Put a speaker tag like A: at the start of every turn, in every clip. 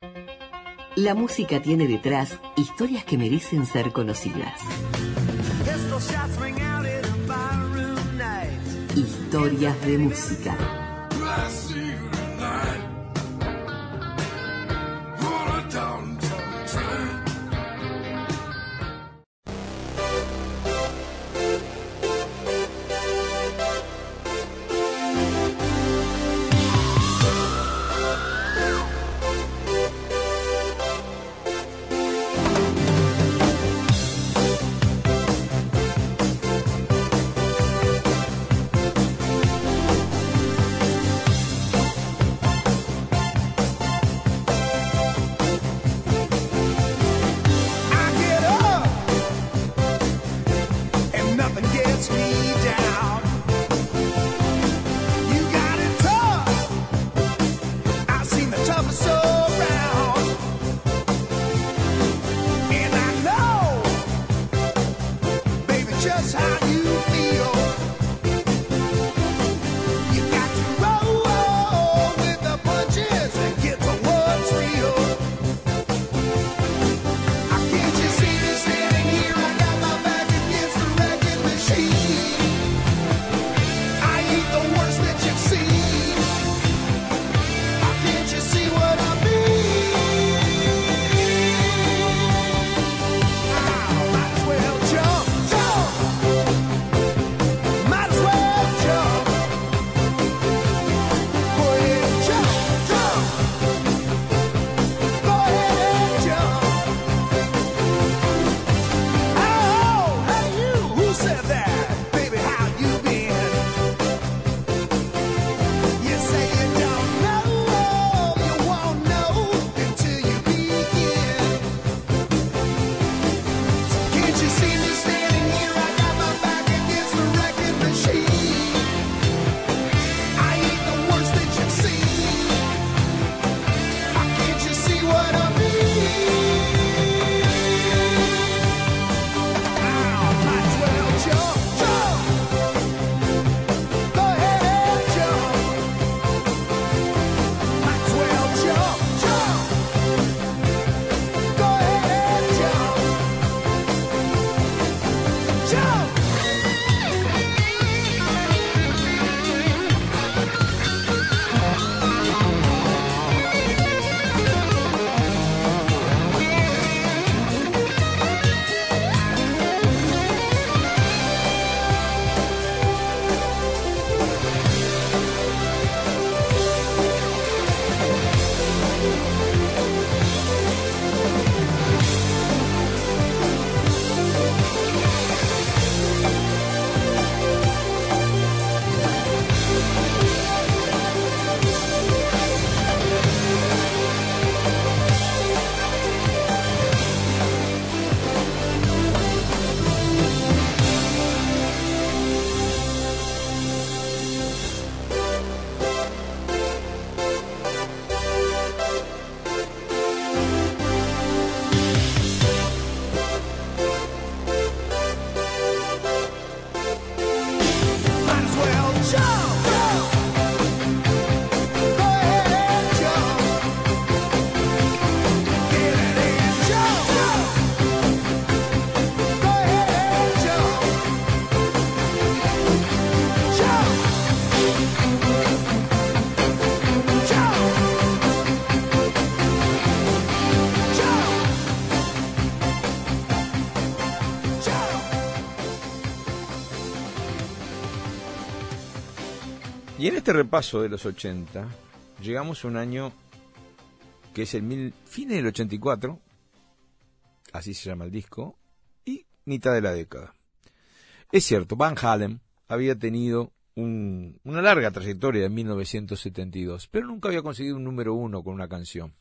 A: La música tiene detrás historias que merecen ser conocidas. Historias de música.
B: Y en este repaso de los 80, llegamos a un año que es el fin del 84, así se llama el disco, y mitad de la década. Es cierto, Van Halen había tenido una larga trayectoria en 1972, pero nunca había conseguido un número uno con una canción.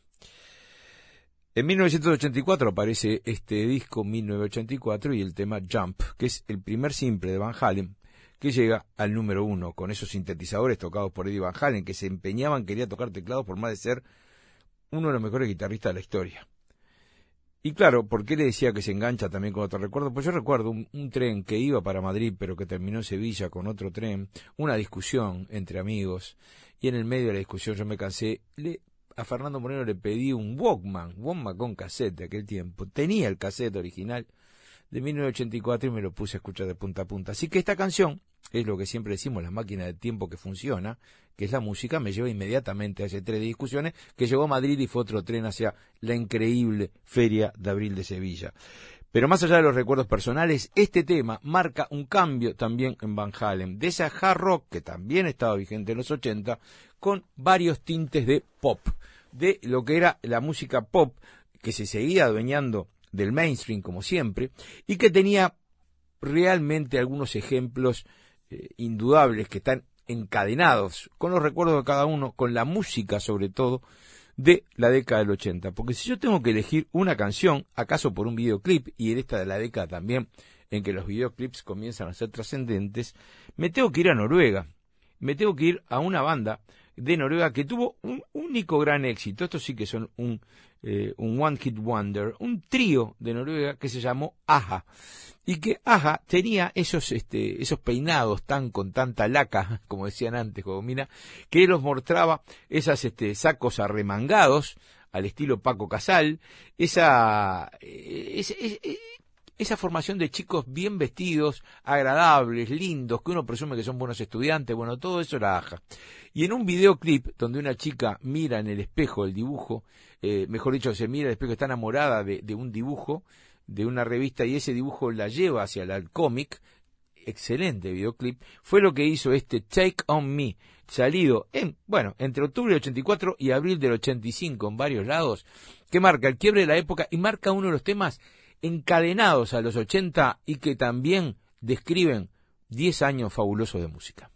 B: En 1984 aparece este disco 1984 y el tema Jump, que es el primer simple de Van Halen, que llega al número uno, con esos sintetizadores tocados por Eddie Van Halen, que se empeñaban, quería tocar teclados por más de ser uno de los mejores guitarristas de la historia. Y claro, ¿por qué le decía que se engancha también con otro recuerdo? Pues yo recuerdo un tren que iba para Madrid, pero que terminó en Sevilla con otro tren, una discusión entre amigos, y en el medio de la discusión yo me cansé, le a Fernando Moreno le pedí un Walkman con cassette de aquel tiempo. Tenía el cassette original de 1984 y me lo puse a escuchar de punta a punta. Así que esta canción es lo que siempre decimos, la máquina de tiempo que funciona, que es la música, me lleva inmediatamente a ese tren de discusiones que llegó a Madrid y fue otro tren hacia la increíble Feria de Abril de Sevilla. Pero más allá de los recuerdos personales, este tema marca un cambio también en Van Halen, de esa hard rock que también estaba vigente en los 80, con varios tintes de pop, de lo que era la música pop, que se seguía adueñando del mainstream como siempre, y que tenía realmente algunos ejemplos indudables que están encadenados con los recuerdos de cada uno, con la música sobre todo, de la década del 80. Porque si yo tengo que elegir una canción, acaso por un videoclip, y en esta de la década también, en que los videoclips comienzan a ser trascendentes, me tengo que ir a Noruega, me tengo que ir a una banda de Noruega que tuvo un único gran éxito. Estos sí que son un One Hit Wonder, un trío de Noruega que se llamó A-ha, y que A-ha tenía esos peinados con tanta laca, como decían antes, Josefina, que los mostraba esas sacos arremangados al estilo Paco Casal, esa formación de chicos bien vestidos, agradables, lindos, que uno presume que son buenos estudiantes, bueno, todo eso era A-ha. Y en un videoclip donde una chica mira en el espejo el dibujo, mejor dicho, se mira el espejo, está enamorada de un dibujo, de una revista, y ese dibujo la lleva hacia el cómic, excelente videoclip, fue lo que hizo este Take On Me, salido entre octubre del 84 y abril del 85 en varios lados, que marca el quiebre de la época y marca uno de los temas encadenados a los 80 y que también describen 10 años fabulosos de música.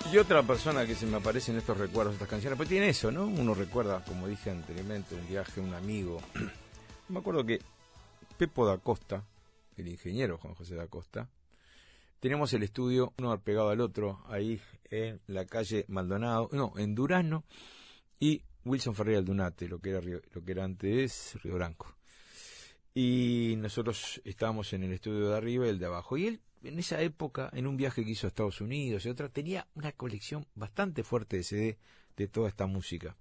B: Y otra persona que se me aparece en estos recuerdos de estas canciones, pues tiene eso, ¿no? Uno recuerda, como dije anteriormente, un viaje, un amigo. Me acuerdo que Pepo da Costa, el ingeniero Juan José da Costa, teníamos el estudio uno pegado al otro, ahí en la calle Maldonado, no, en Durazno, y Wilson Ferreira Aldunate, lo que era antes Río Branco. Y nosotros estábamos en el estudio de arriba y el de abajo. Y él, en esa época, en un viaje que hizo a Estados Unidos y otra, tenía una colección bastante fuerte de CD de toda esta música.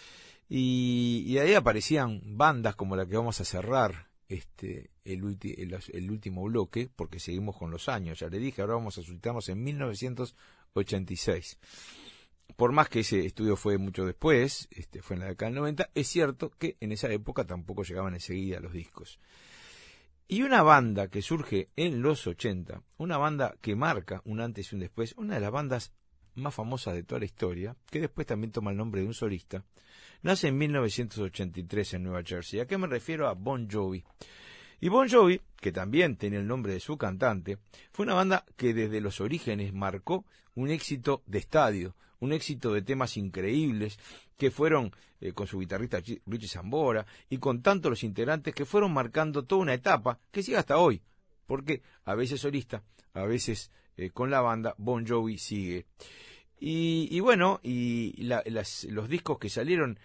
B: Y de ahí aparecían bandas como la que vamos a cerrar el último bloque, porque seguimos con los años. Ya le dije, ahora vamos a soltarnos en 1986. Por más que ese estudio fue mucho después, fue en la década del 90, es cierto que en esa época tampoco llegaban enseguida los discos. Y una banda que surge en los 80, una banda que marca un antes y un después, una de las bandas más famosas de toda la historia, que después también toma el nombre de un solista, nace en 1983 en Nueva Jersey. ¿A qué me refiero? A Bon Jovi. Y Bon Jovi, que también tenía el nombre de su cantante, fue una banda que desde los orígenes marcó un éxito de estadio, un éxito de temas increíbles, que fueron con su guitarrista Richie Sambora, y con tanto los integrantes que fueron marcando toda una etapa que sigue hasta hoy, porque a veces solista, a veces con la banda, Bon Jovi sigue. Y bueno, los discos que salieron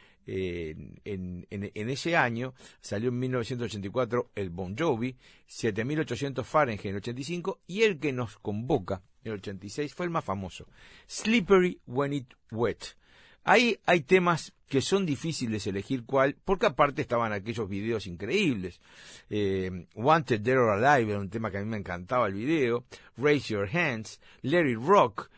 B: en ese año, salió en 1984 el Bon Jovi, 7800 Fahrenheit en el 85, y el que nos convoca en el 86 fue el más famoso, Slippery When It Wet. Ahí hay temas que son difíciles elegir cuál, porque aparte estaban aquellos videos increíbles. Wanted Dead or Alive era un tema que a mí me encantaba el video, Raise Your Hands, Let It Rock,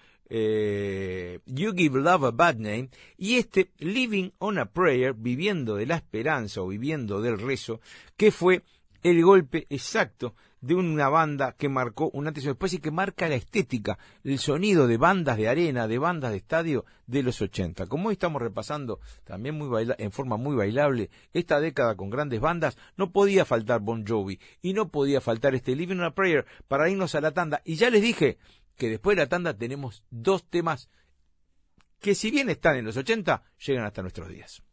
B: You Give Love a Bad Name, y Living on a Prayer, viviendo de la esperanza o viviendo del rezo, que fue el golpe exacto de una banda que marcó un antes y un después y que marca la estética, el sonido de bandas de arena, de bandas de estadio de los 80. Como hoy estamos repasando también en forma muy bailable esta década con grandes bandas, no podía faltar Bon Jovi y no podía faltar Living on a Prayer para irnos a la tanda. Y ya les dije que después de la tanda tenemos dos temas que, si bien están en los 80, llegan hasta nuestros días.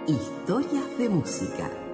A: Historias de música.